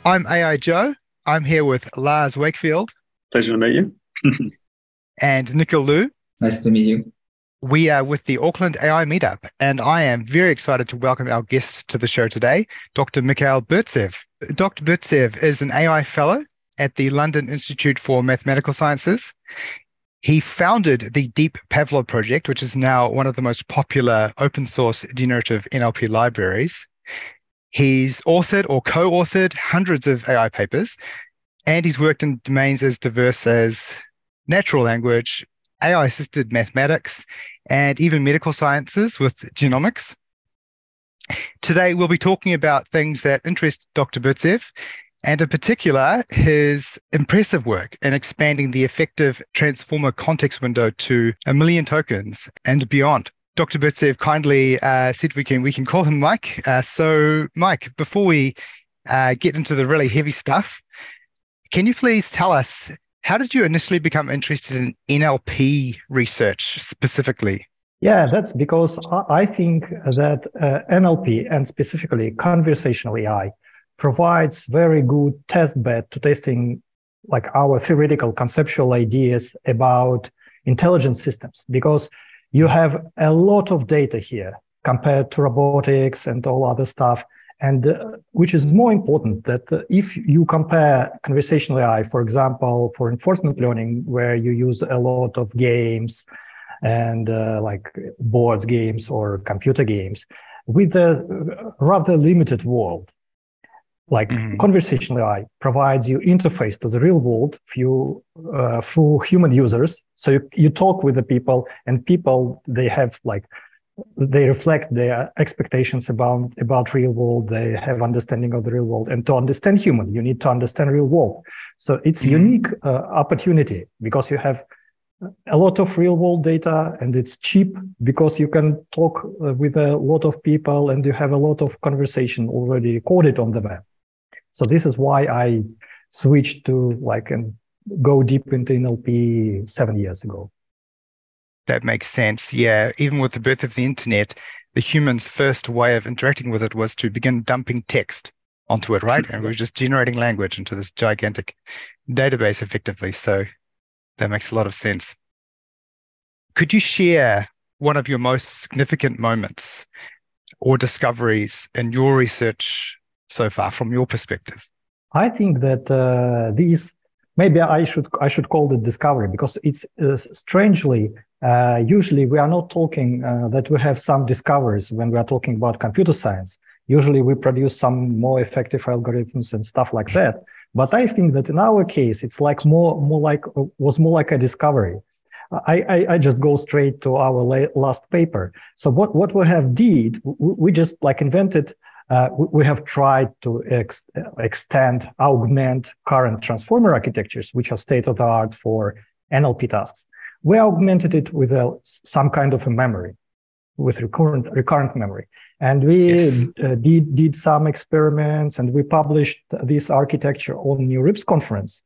I'm AI Joe. I'm here with Lars Wakefield Pleasure to meet you. and Nikhil Liu. Nice to meet you. We are with the Auckland AI Meetup, and I am very excited to welcome our guest to the show today, Dr. Mikhail Burtsev. Dr. Burtsev is an AI fellow at the London Institute for Mathematical Sciences. He founded the Deep Pavlov project, which is now one of the most popular open source generative NLP libraries. He's authored or co-authored hundreds of AI papers, and he's worked in domains as diverse as natural language, AI-assisted mathematics, and even medical sciences with genomics. Today, we'll be talking about things that interest Dr. Burtsev, and in particular, his impressive work in expanding the effective transformer context window to 1 million tokens and beyond. Dr. Burtsev kindly said we can call him Mike. So, Mike, before we get into the really heavy stuff, can you please tell us, how did you initially become interested in NLP research specifically? Yeah, that's because I think that NLP, and specifically conversational AI, provides very good test bed to testing like our theoretical conceptual ideas about intelligent systems, because you have a lot of data here compared to robotics and all other stuff. And which is more important, that if you compare conversational AI, for example, for reinforcement learning, where you use a lot of games and like boards games or computer games, with a rather limited world, like conversational AI provides you interface to the real world through human users. So you talk with the people, and people, they reflect their expectations about real world. They have understanding of the real world, and to understand human, you need to understand real world. So it's unique opportunity, because you have a lot of real world data, and it's cheap because you can talk with a lot of people, and you have a lot of conversation already recorded on the web. So this is why I switched to and go deep into NLP 7 years ago. That makes sense. Yeah, even with the birth of the internet, the human's first way of interacting with it was to begin dumping text onto it, right? And we were just generating language into this gigantic database effectively. So that makes a lot of sense. Could you share one of your most significant moments or discoveries in your research so far from your perspective? I think that maybe I should call it discovery, because it's strangely, usually we are not talking that we have some discoveries when we are talking about computer science. Usually we produce some more effective algorithms and stuff like that. But I think that in our case, it's like more like a discovery. I just go straight to our last paper. So what we did, we just invented. We have tried to extend, augment current transformer architectures, which are state-of-the-art for NLP tasks. We augmented it with some kind of a memory, with recurrent memory. And we did some experiments, and we published this architecture on NeurIPS conference.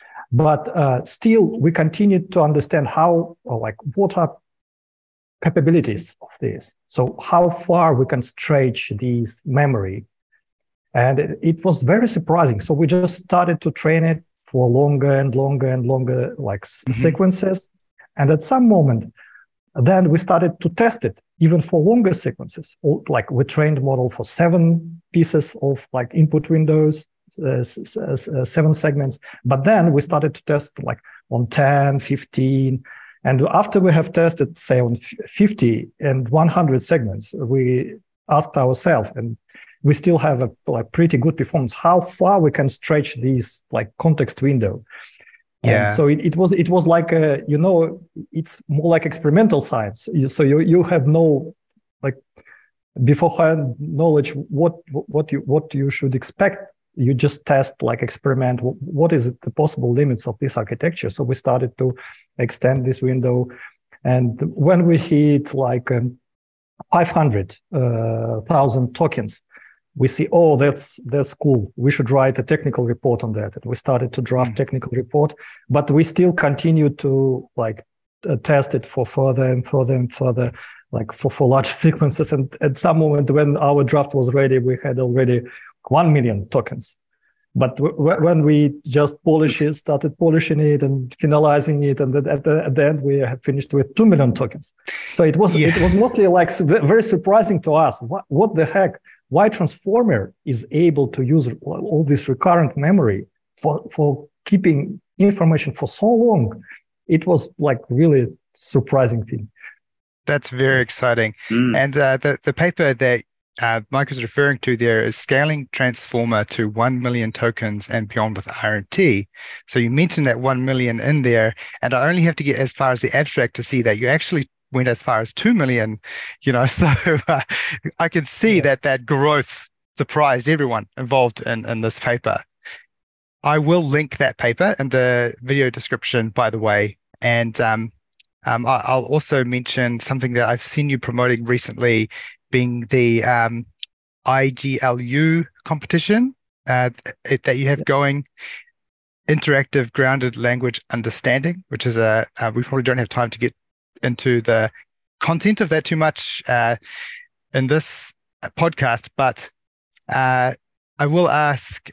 But still, we continued to understand what are capabilities of this. So how far we can stretch this memory. And it was very surprising. So we just started to train it for longer and longer and longer sequences. And at some moment, then we started to test it even for longer sequences. We trained the model for 7 pieces of input windows, 7 segments. But then we started to test on 10, 15. And after we have tested, say, on 50 and 100 segments, we asked ourselves, and we still have a pretty good performance, how far we can stretch this context window. Yeah. And so it was like it's more like experimental science. So you have no beforehand knowledge what you should expect. You just test, experiment, what is the possible limits of this architecture. So we started to extend this window. And when we hit 500,000 tokens, we see, oh, that's cool. We should write a technical report on that. And we started to draft technical report, but we still continue to test it for further and further and further, for large sequences. And at some moment when our draft was ready, we had already 1 million tokens. But when we just started polishing it and finalizing it, and then at the end we have finished with 2 million tokens. So it was mostly like very surprising to us. What the heck? Why Transformer is able to use all this recurrent memory for keeping information for so long? It was like really surprising thing. That's very exciting. And the paper that Mike is referring to there is Scaling Transformer to 1 million tokens and beyond with RNT. So you mentioned that 1 million in there, and I only have to get as far as the abstract to see that you actually went as far as 2 million, so I can see that growth surprised everyone involved in this paper. I will link that paper in the video description, by the way, and I'll also mention something that I've seen you promoting recently, being the IGLU competition that you have going, Interactive Grounded Language Understanding, which is we probably don't have time to get into the content of that too much in this podcast, but I will ask,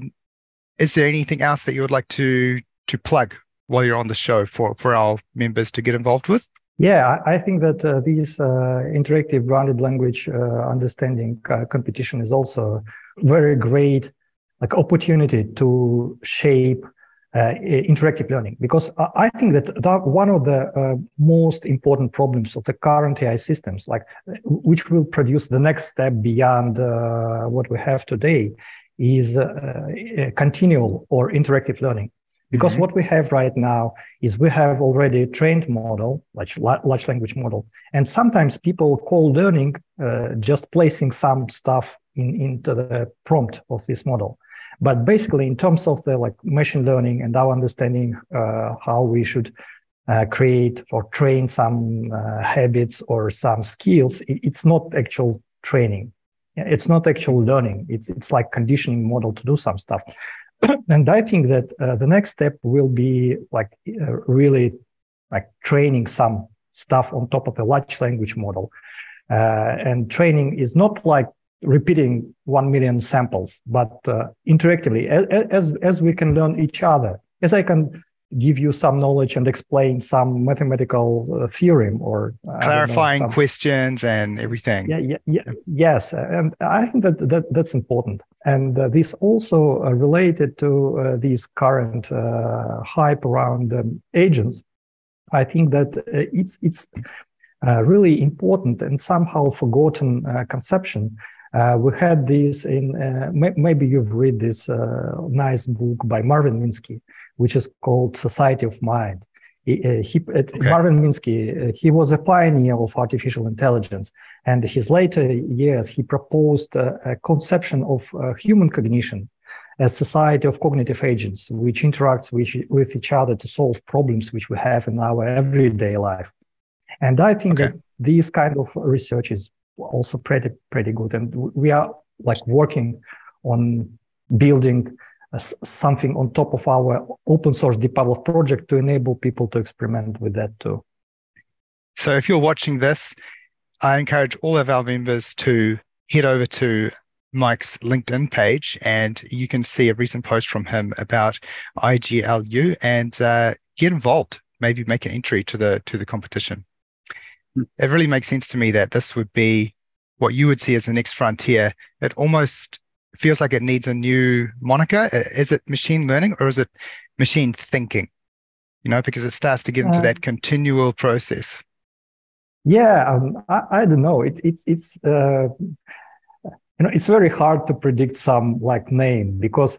is there anything else that you would like to plug while you're on the show for our members to get involved with? Yeah, I think that this interactive grounded language understanding competition is also very great opportunity to shape interactive learning, because I think that one of the most important problems of the current AI systems, which will produce the next step beyond what we have today, is continual or interactive learning. Because what we have right now is we have already a trained model, like large language model, and sometimes people call learning just placing some stuff into the prompt of this model. But basically, in terms of the machine learning and our understanding how we should create or train some habits or some skills, it's not actual training. It's not actual learning. It's like conditioning model to do some stuff. And I think that the next step will be really training some stuff on top of a large language model. And training is not like repeating 1 million samples, but interactively, as we can learn each other, as I can give you some knowledge and explain some mathematical theorem or clarifying questions and everything. Yes, and I think that's important. And this also related to this current hype around agents. I think that it's really important and somehow forgotten conception. We had this in, maybe you've read this nice book by Marvin Minsky, which is called Society of Mind. Marvin Minsky, he was a pioneer of artificial intelligence, and his later years, he proposed a conception of human cognition as society of cognitive agents, which interacts with each other to solve problems which we have in our everyday life. And I think that this kind of research is also pretty good, and we are working on building something on top of our open source DeepAbloff project to enable people to experiment with that too. So if you're watching this, I encourage all of our members to head over to Mike's LinkedIn page, and you can see a recent post from him about IGLU and get involved, maybe make an entry to the competition. It really makes sense to me that this would be what you would see as the next frontier. It almost feels like it needs a new moniker. Is it machine learning or is it machine thinking? Because it starts to get into that continual process. Yeah, I don't know. It's very hard to predict some name, because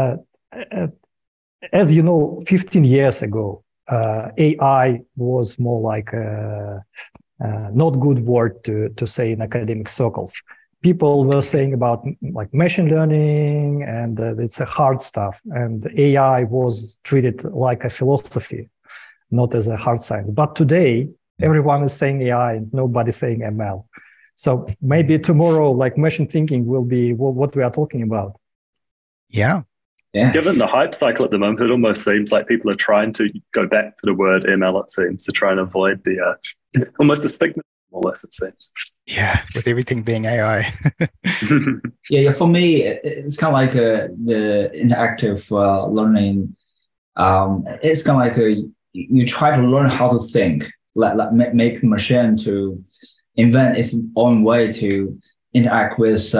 as you know, 15 years ago, AI was more like not good word to say in academic circles. People were saying about machine learning and it's a hard stuff, and AI was treated like a philosophy, not as a hard science. But today, everyone is saying AI and nobody's saying ML. So maybe tomorrow, machine thinking will be what we are talking about. Yeah. Given the hype cycle at the moment, it almost seems like people are trying to go back to the word ML, it seems, to try and avoid the almost the stigma more or less, it seems. Yeah, with everything being AI. Yeah. For me, it's kind of like the interactive learning. It's kind of like you try to learn how to think, like make machine to invent its own way to interact with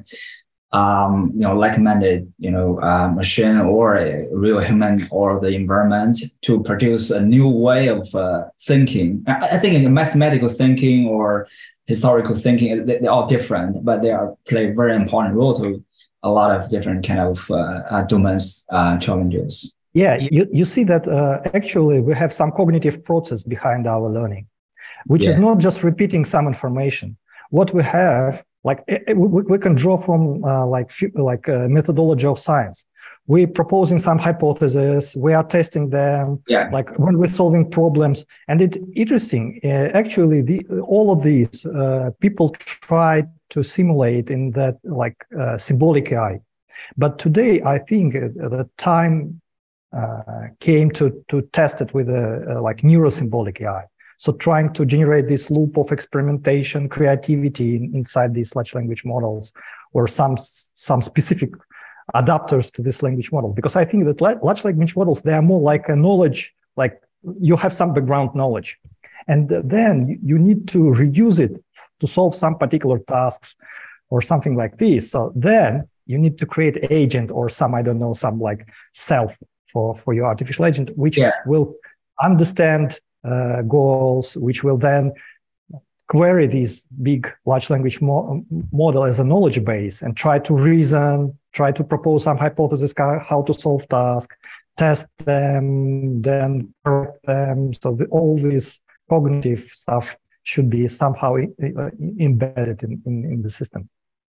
like-minded, machine or a real human or the environment to produce a new way of thinking. I think in mathematical thinking or historical thinking, they're all different, but they play a very important role to a lot of different kind of domains challenges. Yeah, you see that actually we have some cognitive process behind our learning, which is not just repeating some information. What we have, like we can draw from methodology of science. We're proposing some hypotheses, we are testing them, like when we're solving problems. And it's interesting, actually, all of these people try to simulate in that symbolic AI. But today, I think the time came to test it with a neurosymbolic AI. So trying to generate this loop of experimentation, creativity inside these large language models, or some specific adapters to this language model. Because I think that large language models, they are more like a knowledge, like you have some background knowledge. And then you need to reuse it to solve some particular tasks or something like this. So then you need to create an agent or some like self for your artificial agent, which will understand goals, which will then query this big large language model as a knowledge base and try to reason, try to propose some hypothesis how to solve tasks, test them, then correct them. So all this cognitive stuff should be somehow embedded in the system.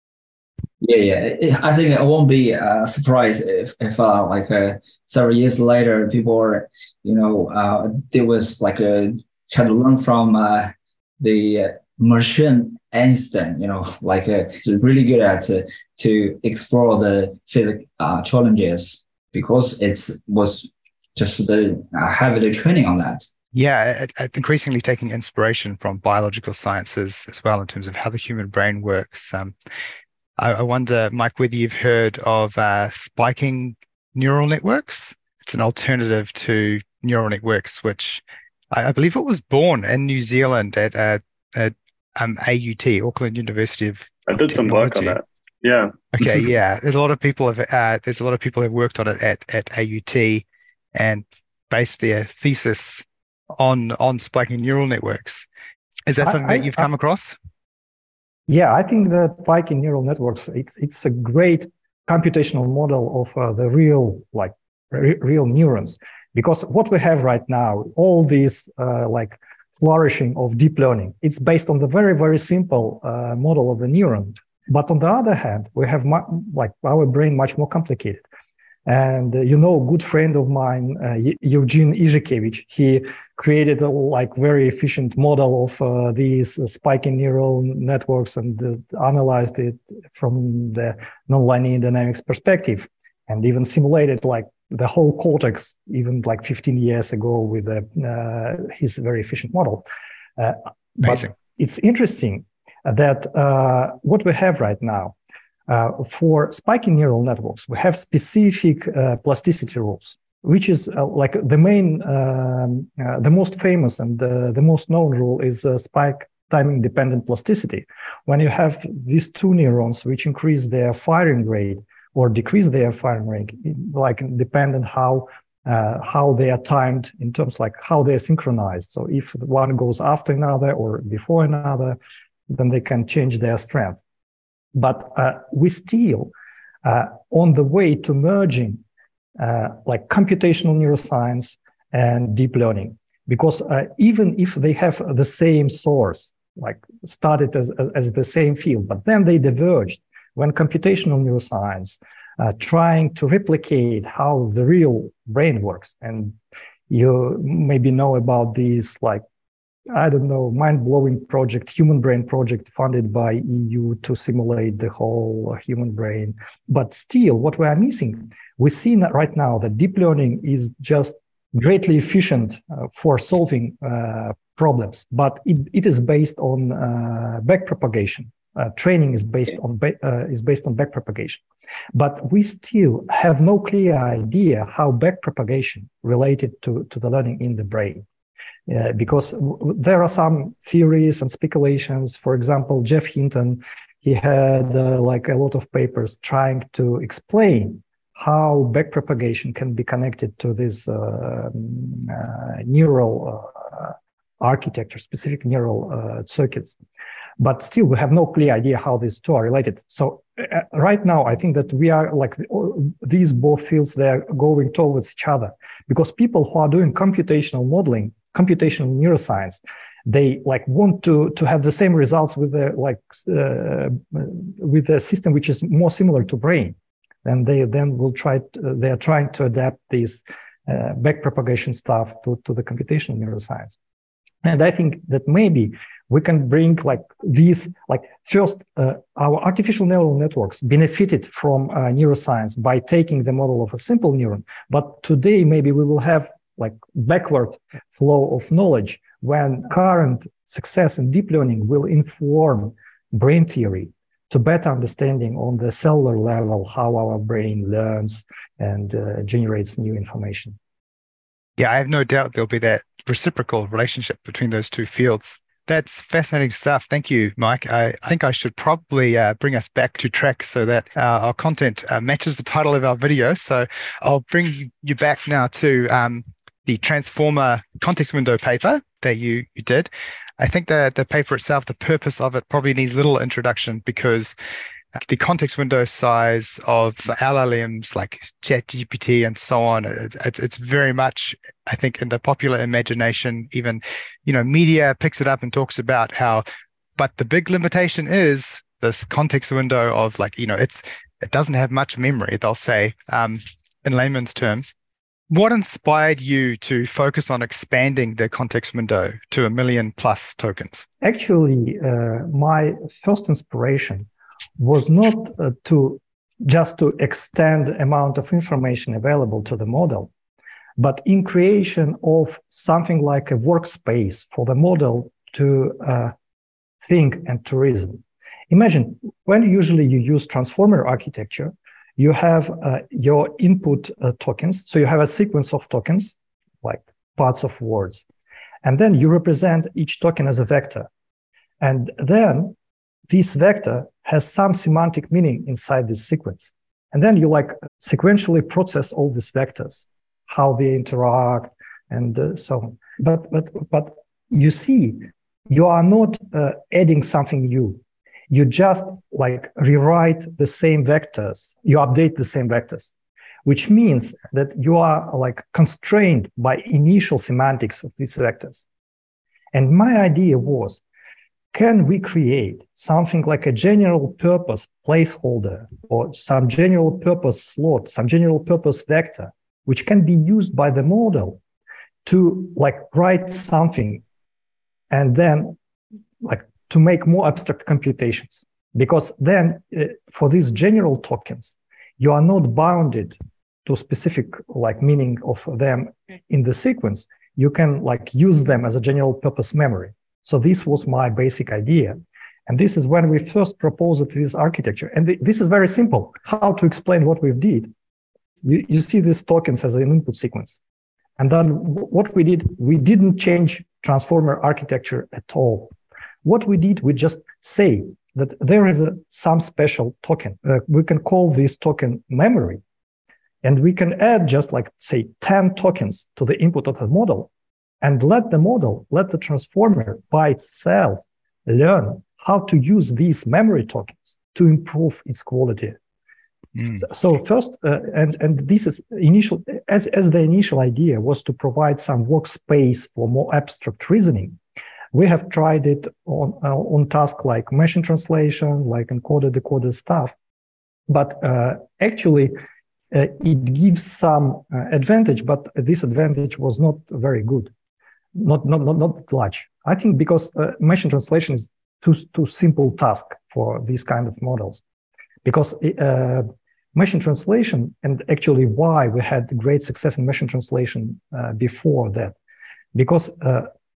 Yeah. I think I won't be surprised if several years later, people are, there was trying to learn from the machine Einstein, really good at to explore the physics challenges because it was just the heavily training on that. Yeah, increasingly taking inspiration from biological sciences as well in terms of how the human brain works. I wonder, Mike, whether you've heard of spiking neural networks. It's an alternative to neural networks, which I believe it was born in New Zealand at AUT, Auckland University of I did some work on that. Yeah. Okay. Yeah. There's a lot of people who've worked on it at AUT and based their thesis on spiking neural networks. Is that something that you've come across? Yeah, I think that spiking neural networks, it's a great computational model of the real neurons, because what we have right now, all these flourishing of deep learning, it's based on the very, very simple model of the neuron. But on the other hand, we have our brain much more complicated. And a good friend of mine, Eugene Izhikevich, he created a very efficient model of these spiking neural networks and analyzed it from the nonlinear dynamics perspective, and even simulated the whole cortex even 15 years ago with his very efficient model. But it's interesting that what we have right now, for spiking neural networks, we have specific plasticity rules, which is the main, the most famous and the most known rule is spike timing dependent plasticity. When you have these two neurons which increase their firing rate or decrease their firing rate, dependent how they are timed in terms how they are synchronized. So if one goes after another or before another, then they can change their strength. But we still on the way to merging computational neuroscience and deep learning, because even if they have the same source, started as the same field, but then they diverged when computational neuroscience trying to replicate how the real brain works. And you maybe know about these mind-blowing project, Human Brain Project, funded by EU to simulate the whole human brain. But still, what we are missing, we see right now that deep learning is just greatly efficient for solving problems, but it is based on backpropagation. Training is based on backpropagation, but we still have no clear idea how backpropagation related to the learning in the brain. Because there are some theories and speculations. For example, Jeff Hinton, he had like a lot of papers trying to explain how backpropagation can be connected to this neural architecture, specific neural circuits. But still, we have no clear idea how these two are related. So right now, I think that we are like these both fields, they're going towards each other, because people who are doing computational modeling, computational neuroscience, they like want to have the same results with the with a system which is more similar to brain, and they then will they are trying to adapt this backpropagation stuff to the computational neuroscience. And I think that maybe we can bring like these, like first, our artificial neural networks benefited from neuroscience by taking the model of a simple neuron. But today, maybe we will have like backward flow of knowledge when current success in deep learning will inform brain theory to better understanding on the cellular level how our brain learns and generates new information. Yeah, I have no doubt there'll be that reciprocal relationship between those two fields. That's fascinating stuff. Thank you, Mike. I think I should probably bring us back to track so that our content matches the title of our video. So I'll bring you back now to the Transformer context window paper that you did. I think the paper itself, the purpose of it probably needs little introduction, because the context window size of LLMs like ChatGPT and so on, it's very much, I think, in the popular imagination. Even, media picks it up and talks about how, but the big limitation is this context window of like, it doesn't have much memory, they'll say, in layman's terms. What inspired you to focus on expanding the context window to 1 million plus tokens? Actually, my first inspiration was not to extend the amount of information available to the model, but in creation of something like a workspace for the model to think and to reason. Imagine when usually you use transformer architecture, you have your input tokens. So you have a sequence of tokens, like parts of words, and then you represent each token as a vector. And then this vector has some semantic meaning inside this sequence. And then you like sequentially process all these vectors, how they interact and so on. But you see, you are not adding something new. You just like rewrite the same vectors, you update the same vectors, which means that you are like constrained by initial semantics of these vectors. And my idea was, can we create something like a general purpose placeholder or some general purpose slot, some general purpose vector, which can be used by the model to like write something and then like to make more abstract computations? Because then for these general tokens, you are not bounded to specific like meaning of them in the sequence. You can like use them as a general purpose memory. So this was my basic idea. And this is when we first proposed this architecture. And this is very simple, how to explain what we did. You see these tokens as an input sequence. And then what we did, we didn't change transformer architecture at all. What we did, we just say that there is some special token. We can call this token memory. And we can add just like, say, 10 tokens to the input of the model, and let the transformer by itself learn how to use these memory tokens to improve its quality. So first, and this is initial, as the initial idea was to provide some workspace for more abstract reasoning. We have tried it on tasks like machine translation, like encoder decoder stuff, but actually it gives some advantage, but this advantage was not very good. Not large. I think because machine translation is too simple task for these kind of models. Because machine translation, and actually why we had great success in machine translation before that, because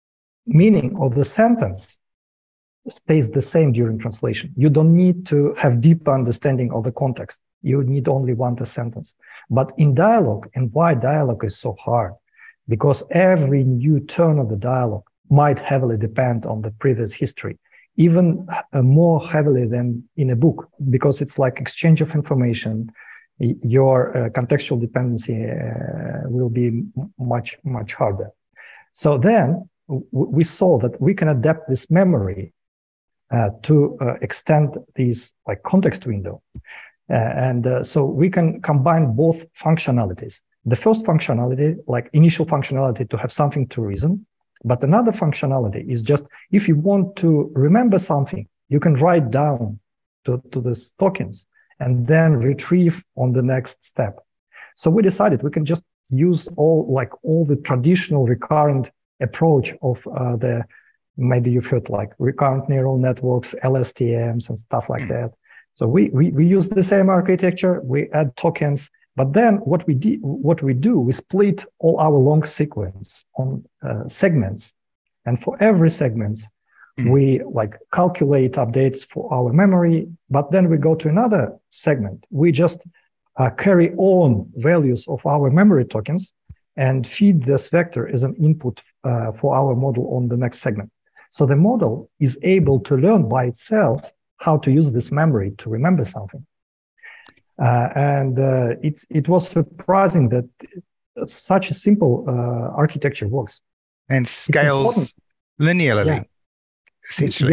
meaning of the sentence stays the same during translation. You don't need to have deep understanding of the context. You need only one sentence. But in dialogue, and why dialogue is so hard? Because every new turn of the dialogue might heavily depend on the previous history, even more heavily than in a book, because it's like exchange of information. Your contextual dependency will be much, much harder. So then we saw that we can adapt this memory to extend these like context window. So we can combine both functionalities. The first functionality, like initial functionality to have something to reason, but another functionality is just if you want to remember something, you can write down to these tokens and then retrieve on the next step. So we decided we can just use all the traditional recurrent approach of maybe you've heard like recurrent neural networks, LSTMs and stuff like that. So we use the same architecture, we add tokens, but then what we do, we split all our long sequence on segments. And for every segment, we like calculate updates for our memory, but then we go to another segment. We just carry on values of our memory tokens and feed this vector as an input for our model on the next segment. So the model is able to learn by itself how to use this memory to remember something. It was surprising that such a simple architecture works. And scales linearly, essentially.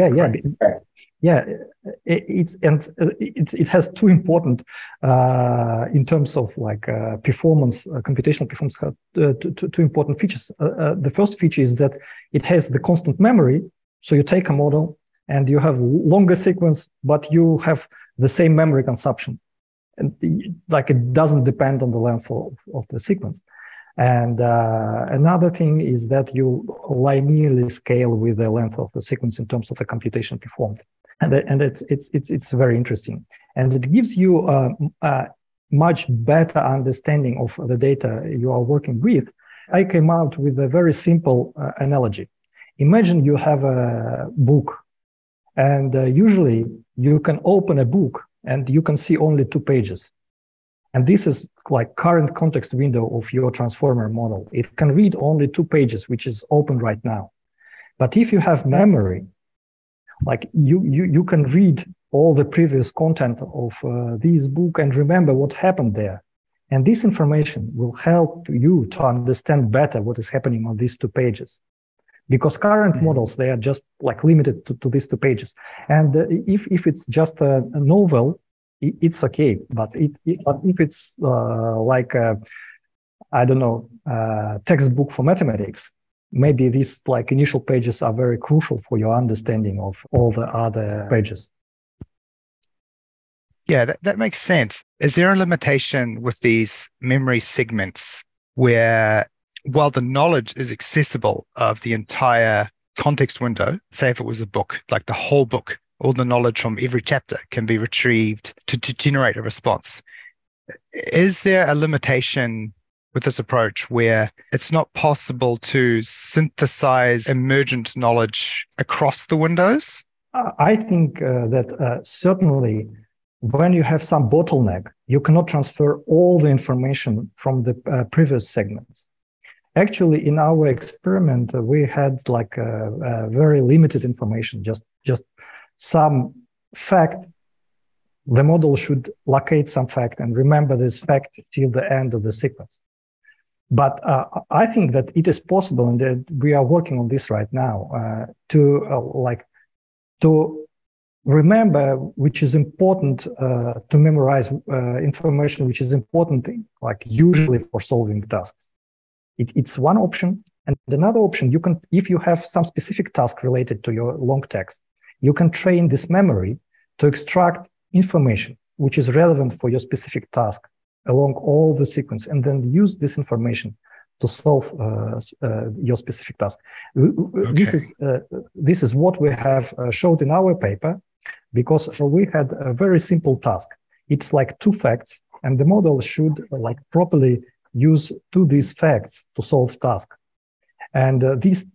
It has two important, in terms of like performance, computational performance, two important features. The first feature is that it has the constant memory. So you take a model and you have longer sequence, but you have the same memory consumption. And like it doesn't depend on the length of the sequence. And another thing is that you linearly scale with the length of the sequence in terms of the computation performed. And it's very interesting. And it gives you a much better understanding of the data you are working with. I came out with a very simple analogy. Imagine you have a book, and usually you can open a book and you can see only 2 pages. And this is like current context window of your transformer model. It can read only 2 pages, which is open right now. But if you have memory, like you can read all the previous content of this book and remember what happened there. And this information will help you to understand better what is happening on these 2 pages. Because current models, they are just like limited to these 2 pages. And if it's just a novel, it's okay. But if it's like I don't know, textbook for mathematics, maybe these like initial pages are very crucial for your understanding of all the other pages. Yeah, that makes sense. Is there a limitation with these memory segments where, while the knowledge is accessible of the entire context window, say if it was a book, like the whole book, all the knowledge from every chapter can be retrieved to generate a response. Is there a limitation with this approach where it's not possible to synthesize emergent knowledge across the windows? I think that certainly when you have some bottleneck, you cannot transfer all the information from the previous segments. Actually, in our experiment, we had like a very limited information, just some fact. The model should locate some fact and remember this fact till the end of the sequence. But I think that it is possible, and that we are working on this right now, to remember which is important, to memorize information which is important, like usually for solving tasks. It's one option. And another option, you can, if you have some specific task related to your long text, you can train this memory to extract information which is relevant for your specific task along all the sequence, and then use this information to solve your specific task. Okay. This is what we have showed in our paper, because we had a very simple task. It's like 2 facts, and the model should like properly use these facts to solve task. And these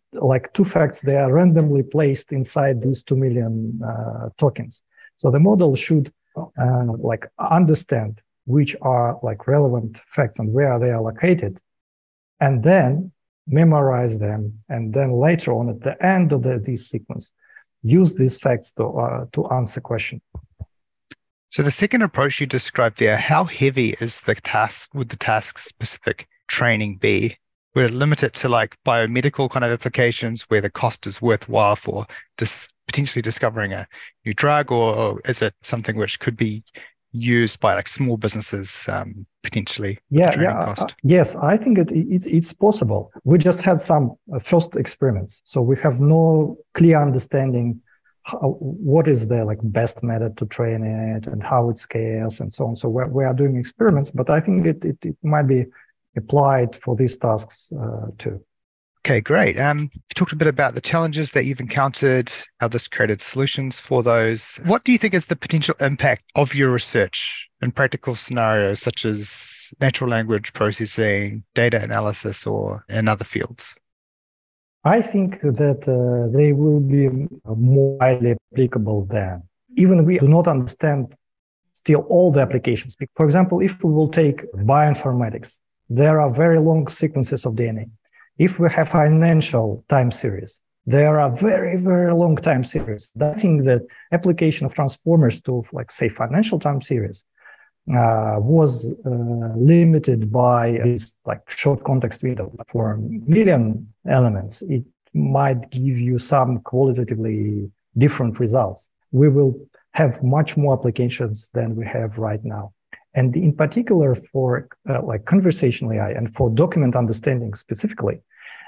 like two facts, they are randomly placed inside these 2 million tokens. So the model should like understand which are like relevant facts and where they are located, and then memorize them. And then later on at the end of this sequence, use these facts to answer question. So the second approach you described there, how heavy is the task, would the task specific training be? Would it limit it to like biomedical kind of applications where the cost is worthwhile for potentially discovering a new drug, or is it something which could be used by like small businesses potentially? Yes, I think it's possible. We just had some first experiments, so we have no clear understanding what is the like best method to train it and how it scales and so on. So we are doing experiments, but I think it might be applied for these tasks too. Okay, great. You talked a bit about the challenges that you've encountered, how this created solutions for those. What do you think is the potential impact of your research in practical scenarios such as natural language processing, data analysis, or in other fields? I think that they will be more widely applicable then. Even we do not understand still all the applications. For example, if we will take bioinformatics, there are very long sequences of DNA. If we have financial time series, there are very, very long time series. I think that application of transformers to, like, say, financial time series was limited by this like short context window. For a million elements, it might give you some qualitatively different results. We will have much more applications than we have right now. And in particular for like conversational AI and for document understanding specifically,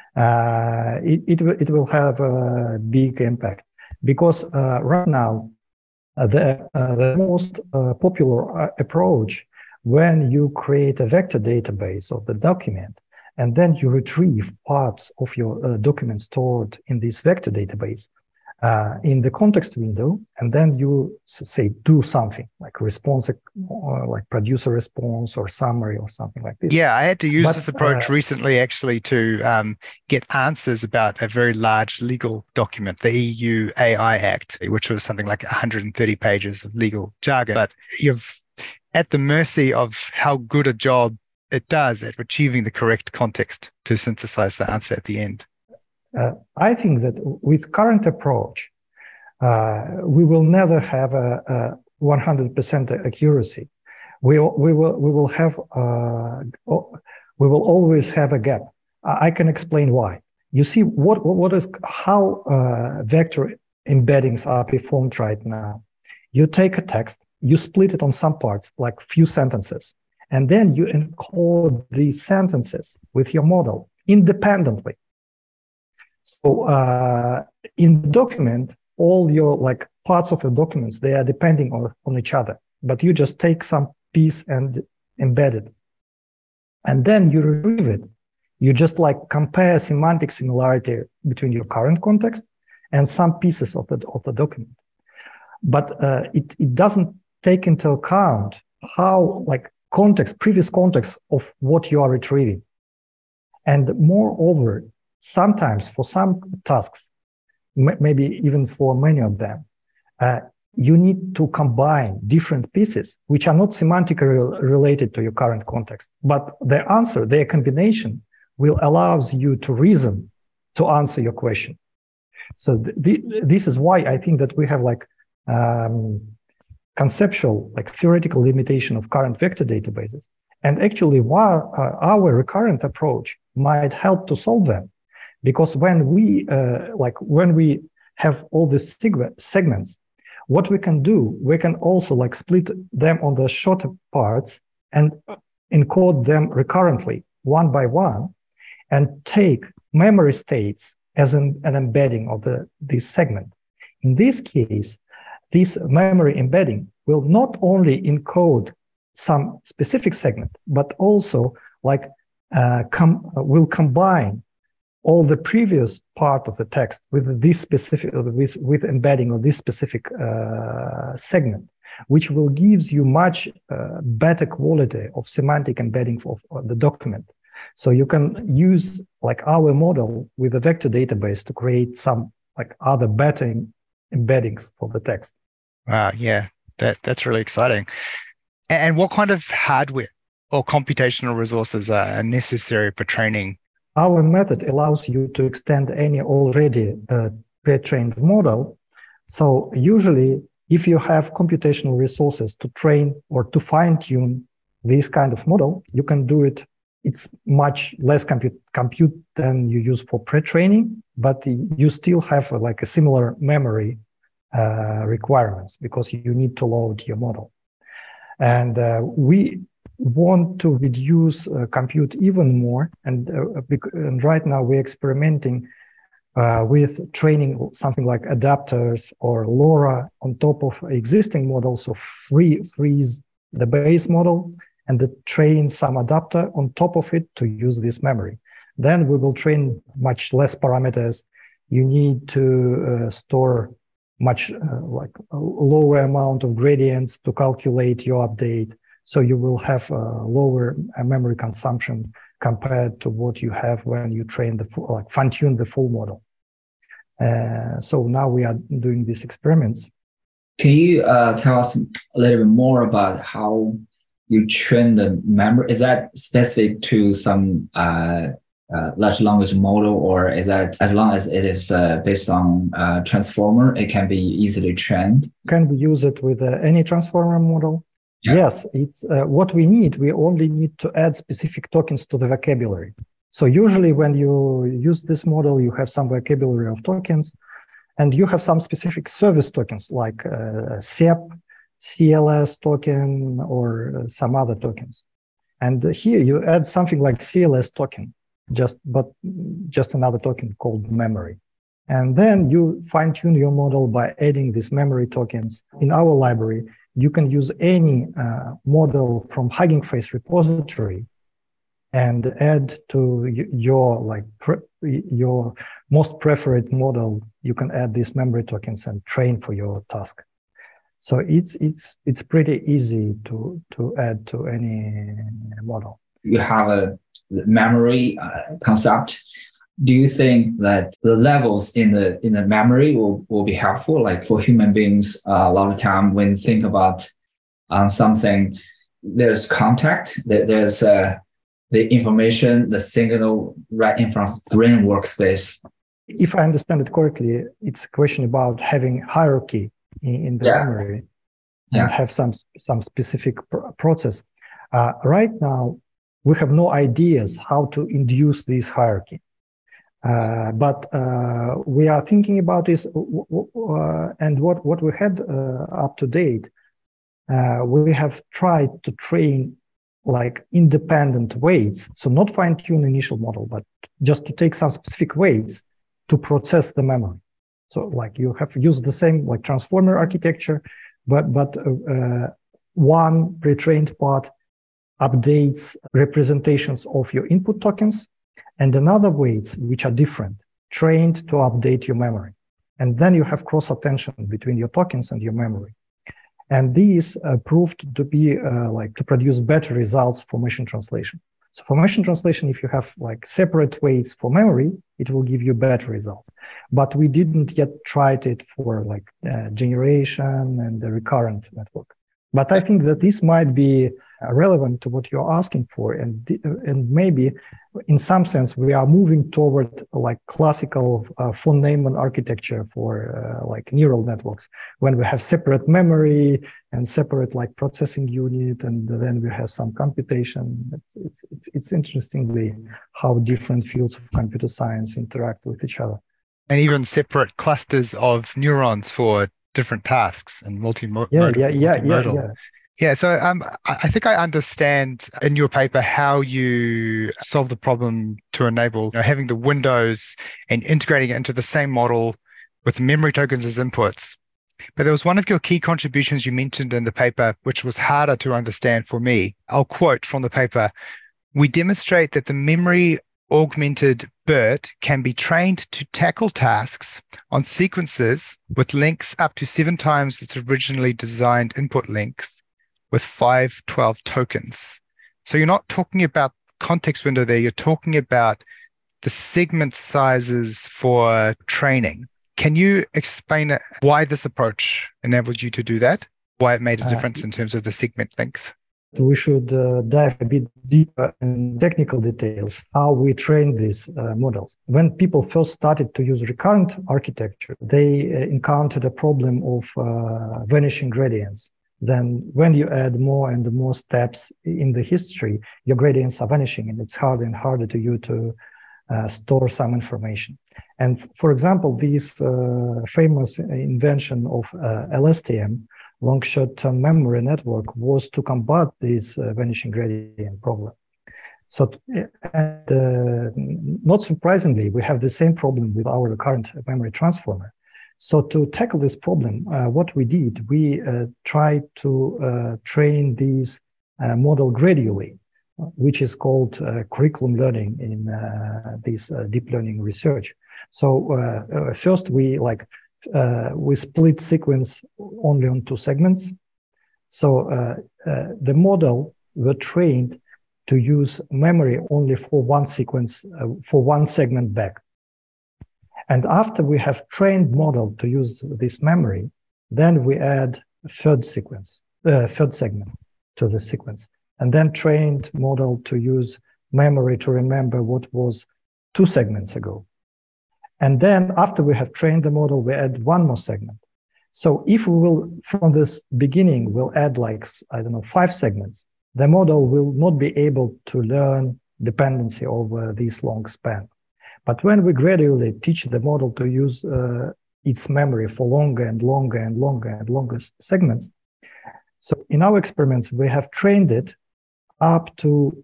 it will have a big impact, because right now, the most popular approach, when you create a vector database of the document and then you retrieve parts of your document stored in this vector database in the context window, and then you say do something like response, like produce a response or summary or something like this. Yeah, I had to use this approach recently actually to get answers about a very large legal document, the EU AI Act, which was something like 130 pages of legal jargon. But you're at the mercy of how good a job it does at achieving the correct context to synthesize the answer at the end. I think that with current approach, we will never have a 100% accuracy. We will always have a gap. I can explain why. You see, how vector embeddings are performed right now. You take a text, you split it on some parts, like few sentences, and then you encode these sentences with your model independently. So in the document, all your like parts of the documents, they are depending on each other, but you just take some piece and embed it. And then you retrieve it. You just like compare semantic similarity between your current context and some pieces of the document. But it doesn't take into account how like previous context of what you are retrieving. And moreover, sometimes for some tasks, maybe even for many of them, you need to combine different pieces which are not semantically related to your current context, but their combination will allow you to reason to answer your question. So this is why I think that we have like conceptual, like theoretical limitation of current vector databases. And actually, while our recurrent approach might help to solve them. Because when we have all these segments, what we can do, we can also like split them on the shorter parts and encode them recurrently, one by one, and take memory states as an embedding of this segment. In this case, this memory embedding will not only encode some specific segment, but also like will combine all the previous part of the text with this specific, with embedding of this specific segment, which will gives you much better quality of semantic embedding of the document. So you can use like our model with a vector database to create some like other better embeddings for the text. Wow, yeah, that's really exciting. And what kind of hardware or computational resources are necessary for training? Our method allows you to extend any already pre-trained model. So usually, if you have computational resources to train or to fine-tune this kind of model, you can do it. It's much less compute than you use for pre-training, but you still have like a similar memory requirements because you need to load your model. And we want to reduce compute even more. And right now we're experimenting with training something like adapters or LoRa on top of existing models. So freeze the base model and train some adapter on top of it to use this memory. Then we will train much less parameters. You need to store much like a lower amount of gradients to calculate your update. So you will have a lower memory consumption compared to what you have when you train fine-tune the full model. So now we are doing these experiments. Can you tell us a little bit more about how you train the memory? Is that specific to some large language model, or is that as long as it is based on transformer, it can be easily trained? Can we use it with any transformer model? Yeah. Yes, it's what we need. We only need to add specific tokens to the vocabulary. So usually when you use this model, you have some vocabulary of tokens, and you have some specific service tokens like SEP, CLS token, or some other tokens. And here you add something like CLS token, just another token called memory. And then you fine-tune your model by adding these memory tokens. In our library, you can use any model from Hugging Face repository and add to your your most preferred model. You can add these memory tokens and train for your task. So it's pretty easy to add to any model. You have a memory concept. Do you think that the levels in the memory will be helpful? Like for human beings, a lot of time when think about something, there's contact, there's the information, the signal right in front of the brain workspace. If I understand it correctly, it's a question about having hierarchy in the memory and have some specific process. Right now, we have no ideas how to induce this hierarchy. But we are thinking about this, and what we had up to date, we have tried to train like independent weights, so not fine-tune initial model, but just to take some specific weights to process the memory. So like you have used the same like transformer architecture, but one pre-trained part updates representations of your input tokens, and another weights which are different, trained to update your memory. And then you have cross-attention between your tokens and your memory. And these proved to be to produce better results for machine translation. So for machine translation, if you have like separate weights for memory, it will give you better results. But we didn't yet try it for like generation and the recurrent network. But I think that this might be relevant to what you're asking for, and maybe in some sense we are moving toward like classical von Neumann architecture for like neural networks, when we have separate memory and separate like processing unit, and then we have some computation. It's interestingly how different fields of computer science interact with each other, and even separate clusters of neurons for different tasks and multimodal. Yeah, so I think I understand in your paper how you solve the problem to enable having the windows and integrating it into the same model with memory tokens as inputs. But there was one of your key contributions you mentioned in the paper, which was harder to understand for me. I'll quote from the paper: "We demonstrate that the memory augmented BERT can be trained to tackle tasks on sequences with lengths up to 7 times its originally designed input length with 512 tokens." So you're not talking about context window there, you're talking about the segment sizes for training. Can you explain why this approach enabled you to do that? Why it made a difference in terms of the segment length? We should dive a bit deeper in technical details, how we train these models. When people first started to use recurrent architecture, they encountered a problem of vanishing gradients. Then when you add more and more steps in the history, your gradients are vanishing, and it's harder and harder to you to store some information. And for example, this famous invention of LSTM, long short-term memory network, was to combat this vanishing gradient problem. So, not surprisingly, we have the same problem with our current memory transformer. So to tackle this problem, what we did, we tried to train this model gradually, which is called curriculum learning in this deep learning research. So first we split sequence only on 2 segments. So the model were trained to use memory only for one sequence, for one segment back. And after we have trained model to use this memory, then we add a third segment to the sequence, and then trained model to use memory to remember what was 2 segments ago. And then after we have trained the model, we add one more segment. So if we will, from this beginning, we'll add 5 segments, the model will not be able to learn dependency over this long span. But when we gradually teach the model to use its memory for longer and longer and longer and longer segments, so in our experiments, we have trained it up to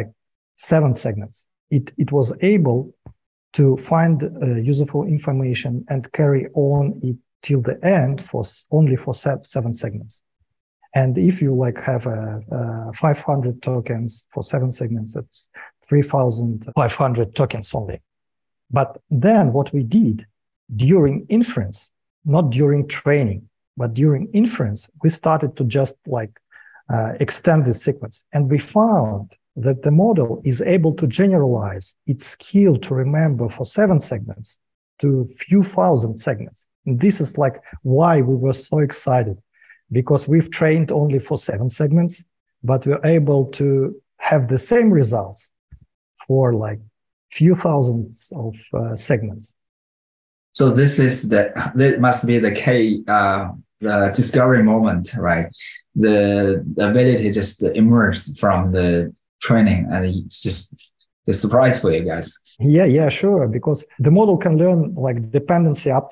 7 segments. It was able to find useful information and carry on it till the end only for 7 segments. And if you have 500 tokens for 7 segments, it's 3,500 tokens only. But then what we did during inference, not during training, but during inference, we started to just extend this sequence. And we found that the model is able to generalize its skill to remember for 7 segments to a few thousand segments. And this is why we were so excited, because we've trained only for 7 segments, but we're able to have the same results for few thousands of segments. So that must be the key, the discovery moment, right? The ability just emerged from the training, and it's just the surprise for you guys. Yeah, sure. Because the model can learn dependency up to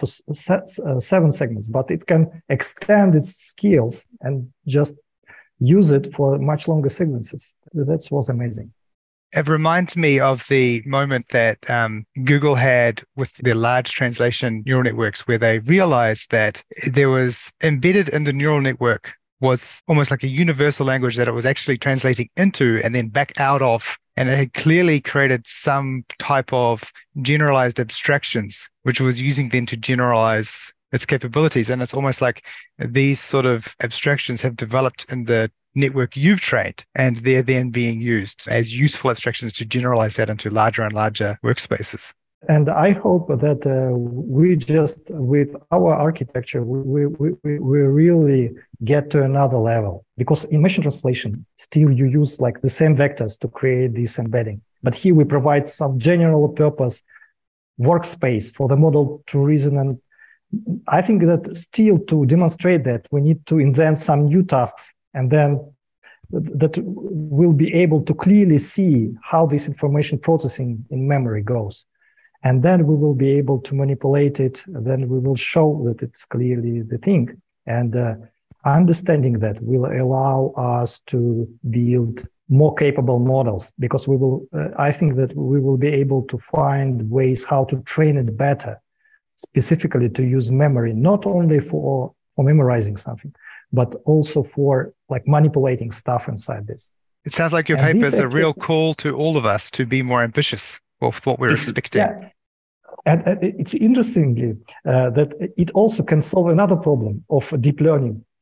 7 segments, but it can extend its skills and just use it for much longer sequences. That was amazing. It reminds me of the moment that Google had with their large translation neural networks, where they realized that there was embedded in the neural network was almost like a universal language that it was actually translating into and then back out of. And it had clearly created some type of generalized abstractions, which was using then to generalize its capabilities. And it's almost like these sort of abstractions have developed in the network you've trained, and they're then being used as useful abstractions to generalize that into larger and larger workspaces. And I hope that we just, with our architecture, we really get to another level. Because in machine translation, still you use the same vectors to create this embedding. But here we provide some general purpose workspace for the model to reason. And I think that still to demonstrate that, we need to invent some new tasks, and then that we'll be able to clearly see how this information processing in memory goes. And then we will be able to manipulate it. Then we will show that it's clearly the thing. And understanding that will allow us to build more capable models, because I think that we will be able to find ways how to train it better, specifically to use memory, not only for memorizing something, but also for manipulating stuff inside this. It sounds like your paper is a real call to all of us to be more ambitious with what we're expecting. Yeah. And it's interestingly that it also can solve another problem of deep learning.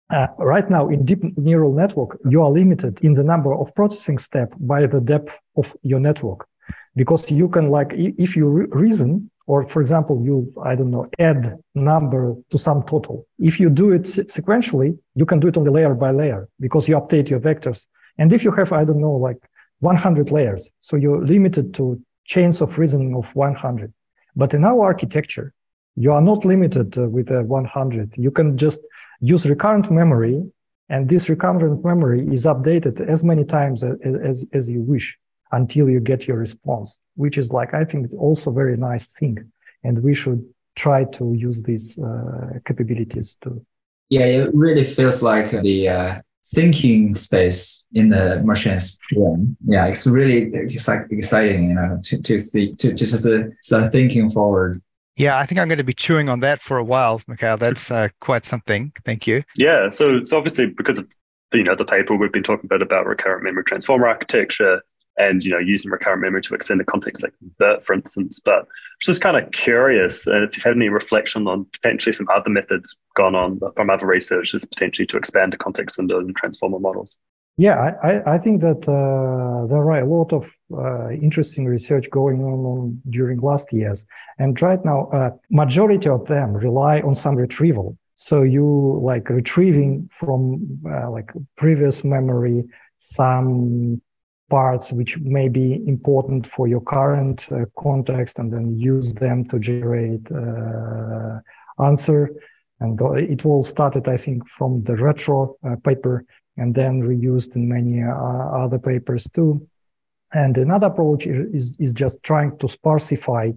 Right now, in deep neural network, you are limited in the number of processing steps by the depth of your network, because you can, like, if you reason, or for example, you, I don't know, add number to some total. If you do it sequentially, you can do it only layer by layer because you update your vectors. And if you have, I don't know, like 100 layers, so you're limited to chains of reasoning of 100. But in our architecture, you are not limited with 100. You can just use recurrent memory, and this recurrent memory is updated as many times as you wish until you get your response, which is, like, I think, also very nice thing. And we should try to use these capabilities too. Yeah, it really feels like the thinking space in the machine's brain. Yeah, it's really exciting, to just start thinking forward. Yeah, I think I'm going to be chewing on that for a while, Mikhail. That's quite something. Thank you. Yeah, so obviously because of the paper, we've been talking a bit about recurrent memory transformer architecture and using recurrent memory to extend the context like BERT, for instance. But I was just kind of curious if you've had any reflection on potentially some other methods gone on from other researchers potentially to expand the context windows and transformer models. Yeah, I think that there are a lot of interesting research going on during last years. And right now, majority of them rely on some retrieval. So you like retrieving from like previous memory some parts which may be important for your current context, and then use them to generate answer. And it all started, I think, from the retro paper, and then reused in many other papers too. And another approach is just trying to sparsify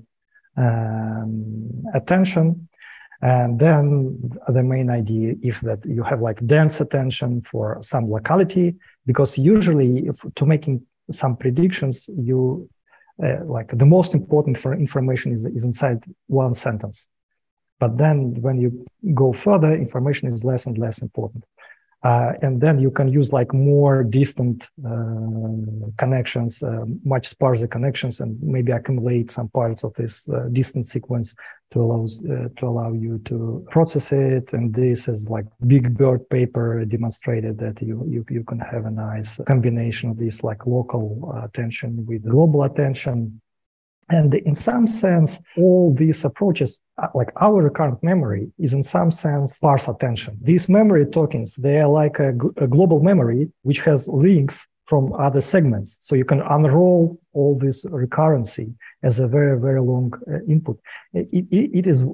attention. And then the main idea is that you have like dense attention for some locality, because usually to making some predictions, you like the most important for information is inside one sentence. But then when you go further, information is less and less important. And then you can use like more distant connections, much sparser connections, and maybe accumulate some parts of this distant sequence to allow you to process it. And this is like Big Bird paper demonstrated that you can have a nice combination of this like local attention with global attention. And in some sense, all these approaches, like our recurrent memory, is in some sense sparse attention. These memory tokens, they are like a global memory, which has links from other segments. So you can unroll all this recurrency as a very, very long input. It is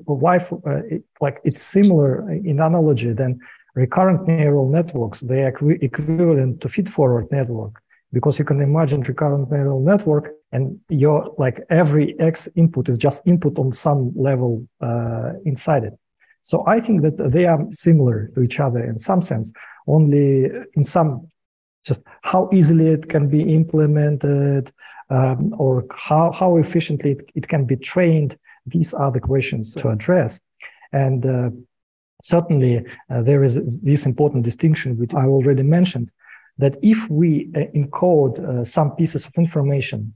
like it's similar in analogy than recurrent neural networks. They are equivalent to feed-forward network, because you can imagine recurrent neural network, and your like every X input is just input on some level inside it. So I think that they are similar to each other in some sense, only in some just how easily it can be implemented or how efficiently it can be trained. These are the questions to address. And certainly there is this important distinction, which I already mentioned, that if we encode some pieces of information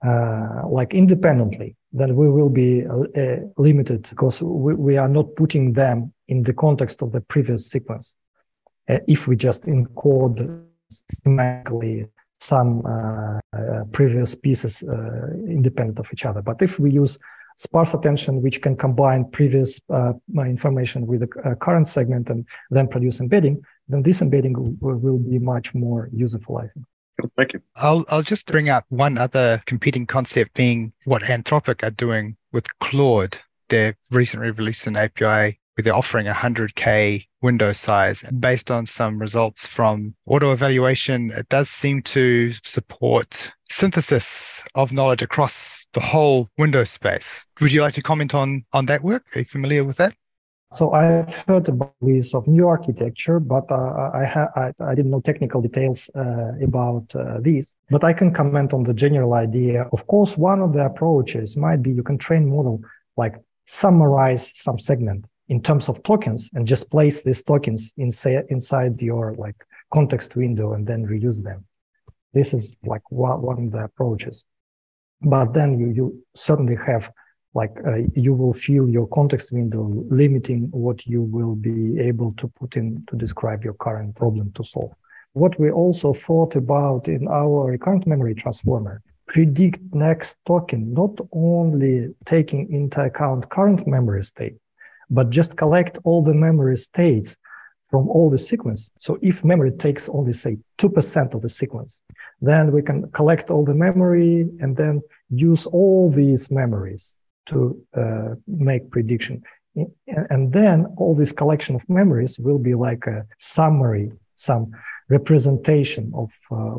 like independently, then we will be limited, because we are not putting them in the context of the previous sequence. If we just encode systematically some previous pieces independent of each other. But if we use sparse attention, which can combine previous information with the current segment and then produce embedding, then this embedding will be much more useful, I think. Thank you. I'll just bring up one other competing concept, being what Anthropic are doing with Claude. They've recently released an API where they're offering 100K window size. And based on some results from auto evaluation, it does seem to support synthesis of knowledge across the whole window space. Would you like to comment on that work? Are you familiar with that? So I've heard about this of new architecture, but I didn't know technical details about these. But I can comment on the general idea. Of course, one of the approaches might be you can train model, like summarize some segment in terms of tokens and just place these tokens inside your like context window and then reuse them. This is like one of the approaches. But then you certainly have you will feel your context window limiting what you will be able to put in to describe your current problem to solve. What we also thought about in our recurrent memory transformer, predict next token, not only taking into account current memory state, but just collect all the memory states from all the sequence. So if memory takes only, say, 2% of the sequence, then we can collect all the memory and then use all these memories to make prediction. And then all this collection of memories will be like a summary, some representation of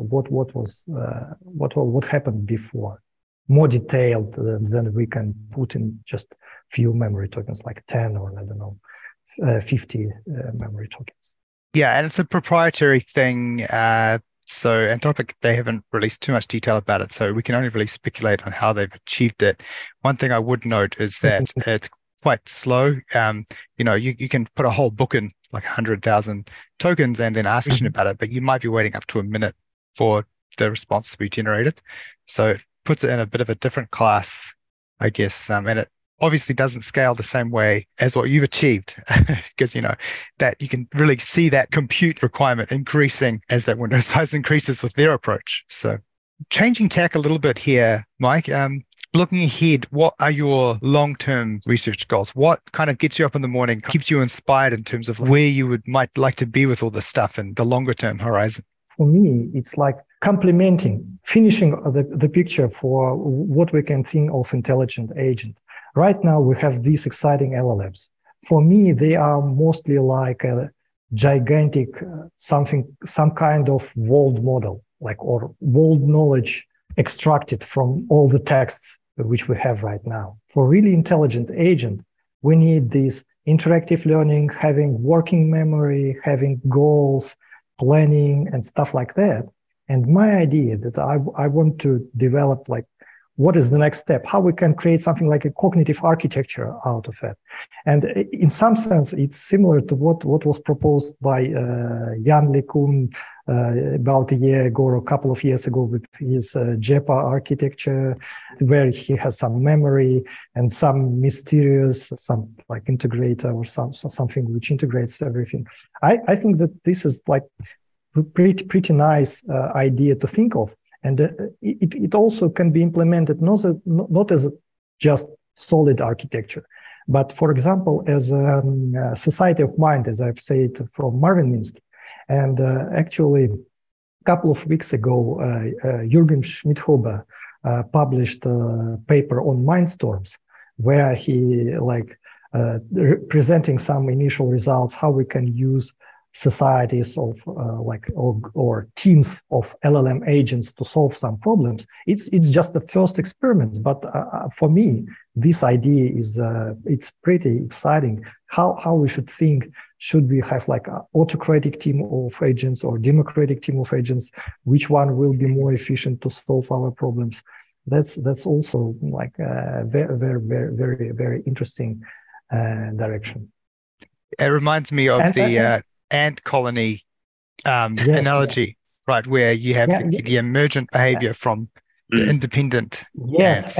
what happened before, more detailed than we can put in just few memory tokens, like 10 or I don't know, 50 memory tokens. Yeah, and it's a proprietary thing. So Anthropic, they haven't released too much detail about it, so we can only really speculate on how they've achieved it. One thing I would note is that it's quite slow. You can put a whole book in like 100,000 tokens and then ask a question about it, but you might be waiting up to a minute for the response to be generated. So it puts it in a bit of a different class, I guess, and it obviously doesn't scale the same way as what you've achieved because that you can really see that compute requirement increasing as that window size increases with their approach. So changing tack a little bit here, Mike, looking ahead, what are your long-term research goals? What kind of gets you up in the morning, keeps you inspired in terms of where you might like to be with all this stuff and the longer-term horizon? For me, it's like complementing, finishing the picture for what we can think of intelligent agent. Right now, we have these exciting LLMs. For me, they are mostly like a gigantic some kind of world model, or world knowledge extracted from all the texts which we have right now. For really intelligent agent, we need this interactive learning, having working memory, having goals, planning, and stuff like that. And my idea that I want to develop, what is the next step? How we can create something like a cognitive architecture out of it. And in some sense, it's similar to what was proposed by Jan LeCun about a year ago or a couple of years ago with his JEPA architecture, where he has some memory and some mysterious, some like integrator or something which integrates everything. I think that this is like pretty nice idea to think of. And it also can be implemented not as just solid architecture, but for example, as a society of mind, as I've said from Marvin Minsky. And actually, a couple of weeks ago, Jürgen Schmidhuber published a paper on Mindstorms, where he presenting some initial results, how we can use societies of or teams of LLM agents to solve some problems. It's just the first experiments, but for me, this idea is it's pretty exciting. How we should think? Should we have like an autocratic team of agents or democratic team of agents? Which one will be more efficient to solve our problems? That's also like a very, very, very, very, very interesting direction. It reminds me of the ant colony analogy, right? Where you have the emergent behavior from the independent ants.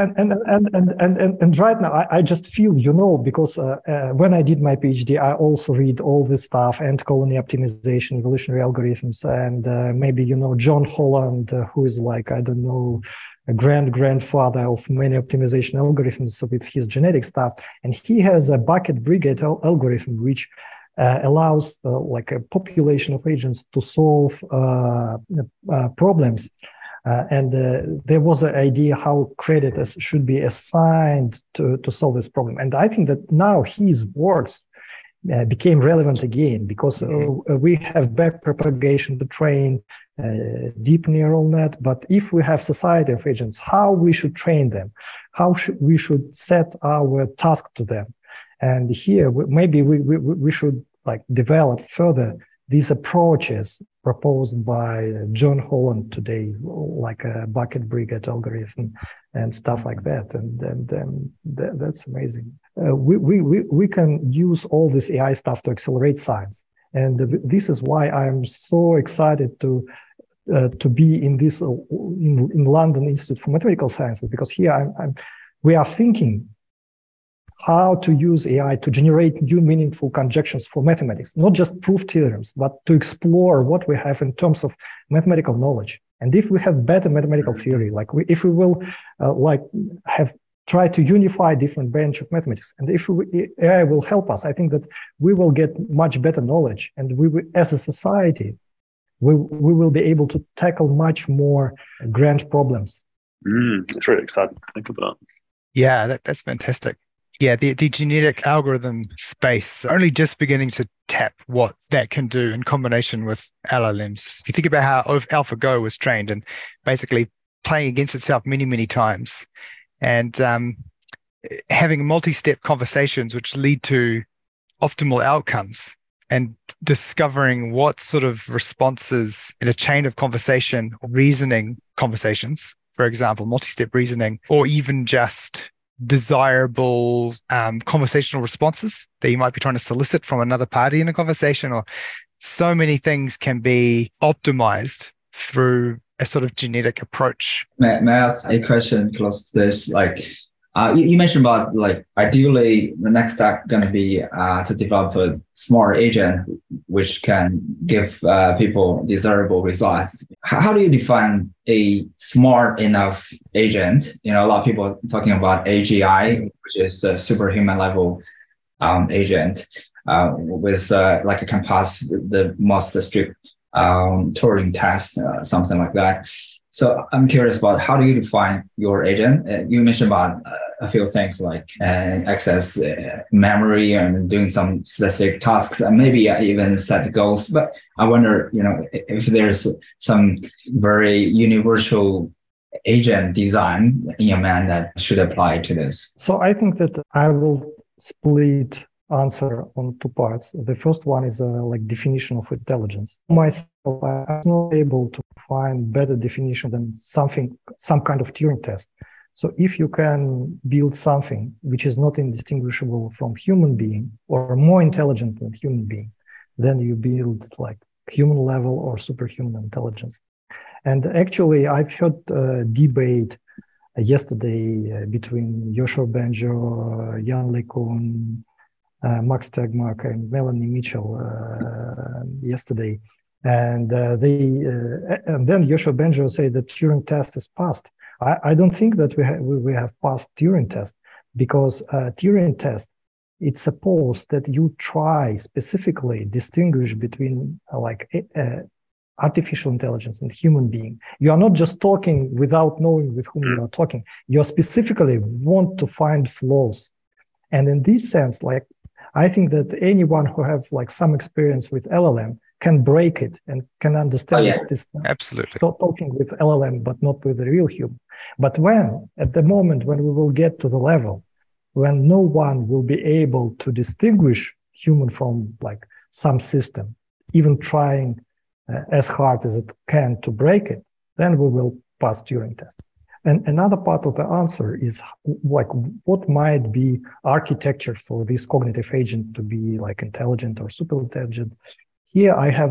And right now I just feel, because when I did my PhD, I also read all this stuff, ant colony optimization, evolutionary algorithms, and maybe, John Holland, who is like, I don't know, a grandfather of many optimization algorithms with his genetic stuff. And he has a bucket brigade algorithm, which allows like a population of agents to solve problems. And there was an idea how credit should be assigned to solve this problem. And I think that now his works became relevant again, because we have backpropagation to train deep neural net. But if we have society of agents, how we should train them, how we should set our task to them. And here, maybe we should like develop further these approaches proposed by John Holland today, like a bucket brigade algorithm and stuff like that. And that's amazing. We can use all this AI stuff to accelerate science. And this is why I'm so excited to be in this in London Institute for Mathematical Sciences, because here I'm we are thinking how to use AI to generate new meaningful conjectures for mathematics, not just proof theorems, but to explore what we have in terms of mathematical knowledge. And if we have better mathematical theory, if we will have try to unify different branch of mathematics, and if AI will help us, I think that we will get much better knowledge, and we will, as a society, we will be able to tackle much more grand problems. It's really exciting to think about. Yeah, that's fantastic. Yeah, the genetic algorithm space only just beginning to tap what that can do in combination with LLMs. If you think about how AlphaGo was trained and basically playing against itself many, many times, and having multi-step conversations which lead to optimal outcomes, and discovering what sort of responses in a chain of conversation, reasoning conversations, for example, multi-step reasoning, or even just desirable conversational responses that you might be trying to solicit from another party in a conversation, or so many things can be optimized through a sort of genetic approach. May I ask a question close to this? You mentioned about ideally the next step going to be to develop a smart agent which can give people desirable results. How do you define a smart enough agent? A lot of people are talking about AGI, which is a superhuman level agent with a can pass the most strict Turing test, something like that. So I'm curious about how do you define your agent? You mentioned about a few things like access memory and doing some specific tasks, and maybe even set goals. But I wonder, if there's some very universal agent design in your mind that should apply to this. So I think that I will split answer on two parts. The first one is definition of intelligence. Myself, I'm not able to find better definition than some kind of Turing test. So if you can build something which is not indistinguishable from human being or more intelligent than human being, then you build human level or superhuman intelligence. And actually, I've heard debate yesterday between Yoshua Bengio, Yann LeCun, Max Tegmark and Melanie Mitchell yesterday, and then Yoshua Bengio said that Turing test is passed. I don't think that we have passed Turing test, because Turing test, it's supposed that you try specifically distinguish between artificial intelligence and human being. You are not just talking without knowing with whom you are talking. You specifically want to find flaws, and in this sense, I think that anyone who have some experience with LLM can break it and can understand this. Absolutely. Talking with LLM, but not with a real human. But at the moment when we will get to the level when no one will be able to distinguish human from some system, even trying as hard as it can to break it, then we will pass Turing test. And another part of the answer is what might be architecture for this cognitive agent to be intelligent or super intelligent. Here I have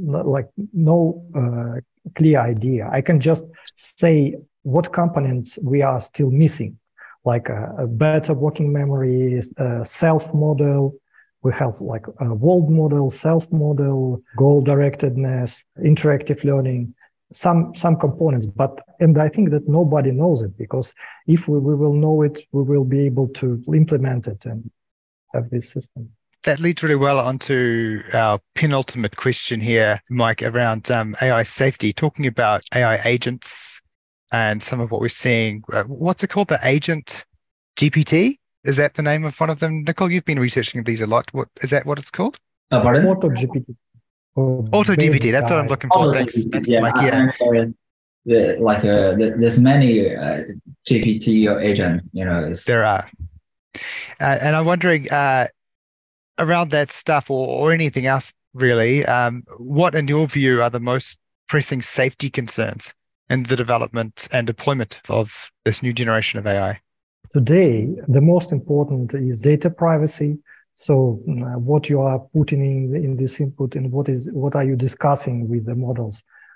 no clear idea. I can just say what components we are still missing, a better working memory, self model. We have a world model, self model, goal directedness, interactive learning. Some components, and I think that nobody knows it, because if we will know it, we will be able to implement it and have this system. That leads really well onto our penultimate question here, Mike, around AI safety, talking about AI agents and some of what we're seeing. What's it called? The agent GPT? Is that the name of one of them? Nicole, you've been researching these a lot. Is that what it's called? Pardon? AutoGPT. AutoGPT, that's what I'm looking for. Thanks, Mike. Yeah. There's many GPT agents. There are. And I'm wondering, around that stuff or anything else really, what in your view are the most pressing safety concerns in the development and deployment of this new generation of AI? Today, the most important is data privacy. So what you are putting in this input and what are you discussing with the models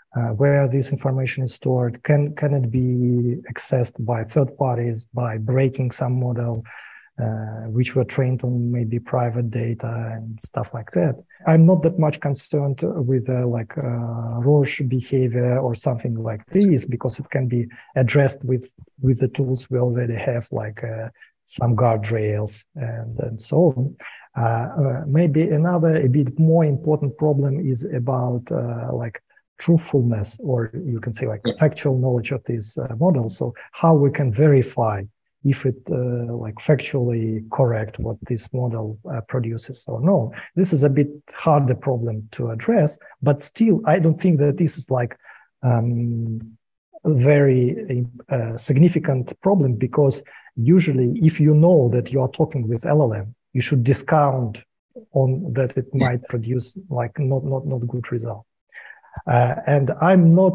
where this information is stored, can it be accessed by third parties by breaking some model, which were trained on maybe private data and stuff like that. I'm not that much concerned with Roche behavior or something like this, because it can be addressed with the tools we already have, like some guardrails and so on. Maybe another a bit more important problem is about truthfulness, or you can say factual knowledge of these models. So how we can verify if it factually correct what this model produces or no. This is a bit harder problem to address, but still, I don't think that this is very significant problem, because usually if you know that you are talking with LLM, you should discount on that it might produce not good result. And I'm not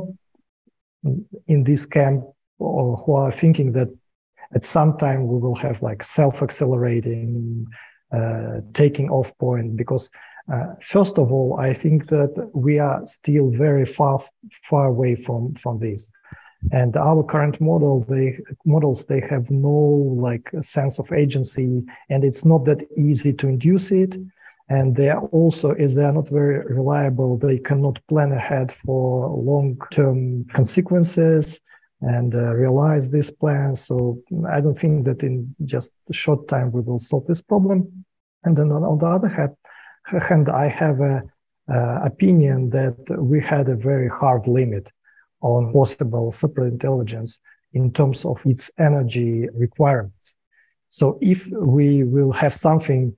in this camp who are thinking that at some time we will have self-accelerating taking off point, because first of all, I think that we are still very far away from this. And our current models, they have no sense of agency, and it's not that easy to induce it. And they are also, as they are not very reliable, they cannot plan ahead for long-term consequences and realize this plan. So I don't think that in just a short time we will solve this problem. And then on the other hand, I have an opinion that we had a very hard limit on possible superintelligence in terms of its energy requirements. So if we will have something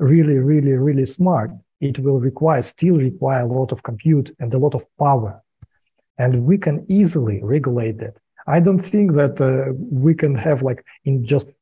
really smart, it will still require a lot of compute and a lot of power. And we can easily regulate that. I don't think that we can have in just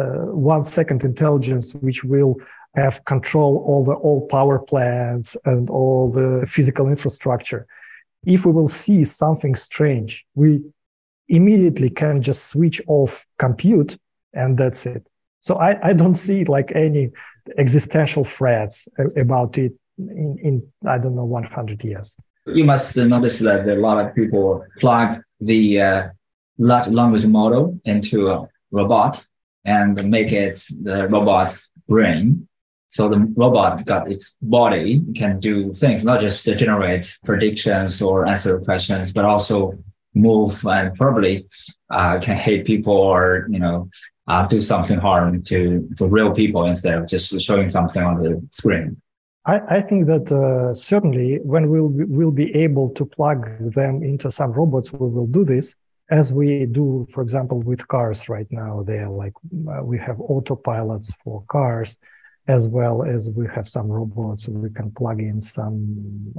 1 second intelligence, which will have control over all power plants and all the physical infrastructure. If we will see something strange, we immediately can just switch off compute, and that's it. So I don't see any existential threats about it in I don't know, 100 years. You must notice that a lot of people plug the large language model into a robot and make it the robot's brain. So the robot got its body, can do things, not just to generate predictions or answer questions, but also move and probably can hate people or, do something harm to real people instead of just showing something on the screen. I think that certainly when we'll be able to plug them into some robots, we will do this, as we do, for example, with cars right now. They are we have autopilots for cars, as well as we have some robots. We can plug in some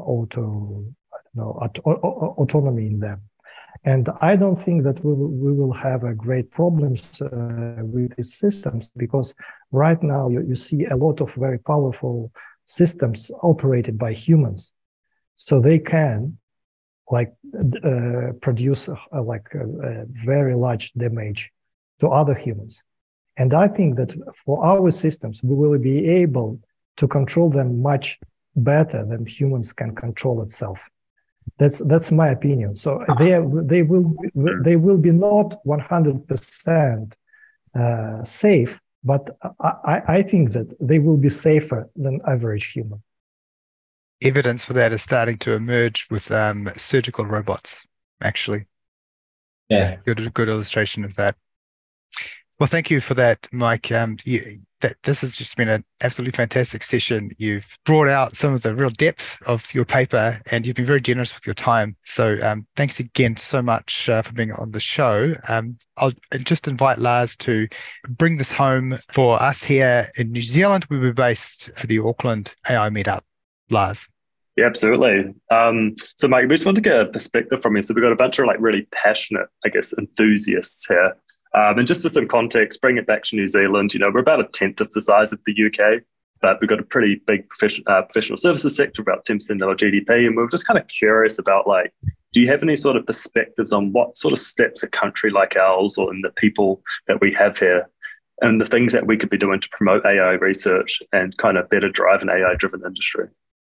autonomy in them. And I don't think that we will have a great problems with these systems, because right now you see a lot of very powerful systems operated by humans. So they can produce a very large damage to other humans. And I think that for our systems, we will be able to control them much better than humans can control itself. That's my opinion. So they will be not 100% safe, but I think that they will be safer than average human. Evidence for that is starting to emerge with surgical robots, actually. Yeah. Good illustration of that. Well, thank you for that, Mike. This has just been an absolutely fantastic session. You've brought out some of the real depth of your paper, and you've been very generous with your time. So thanks again so much for being on the show. I'll just invite Lars to bring this home for us here in New Zealand. We were based for the Auckland AI Meetup. Lars. Yeah, absolutely. So Mike, we just want to get a perspective from you. So we've got a bunch of really passionate, enthusiasts here. And just for some context, bring it back to New Zealand, we're about 1/10 of the size of the UK, but we've got a pretty big professional services sector, about 10% of our GDP. And we're just kind of curious about, do you have any sort of perspectives on what sort of steps a country like ours, or in the people that we have here, and the things that we could be doing to promote AI research and kind of better drive an AI-driven industry?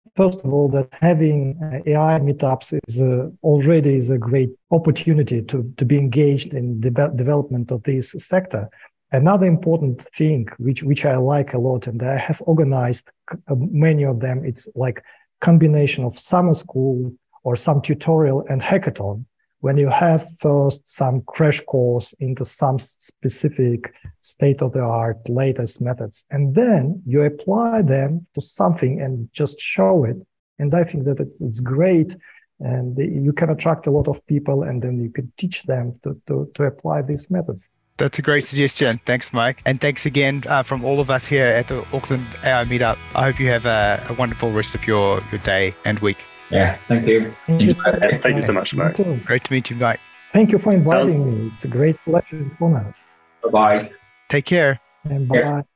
first of all, that having AI meetups is already a great opportunity to be engaged in the development of this sector. Another important thing which I like a lot, and I have organized many of them, it's like combination of summer school or some tutorial and hackathon, when you have first some crash course into some specific state-of-the-art latest methods, and then you apply them to something and just show it. And I think that it's great, and you can attract a lot of people, and then you can teach them to apply these methods. That's a great suggestion. Thanks, Mike. And thanks again from all of us here at the Auckland AI Meetup. I hope you have a wonderful rest of your day and week. Yeah, thank you. Thank you so much, Mike. Great to meet you, Mike. Thank you for inviting me. It's a great pleasure and honor. Bye-bye. Take care. And bye-bye.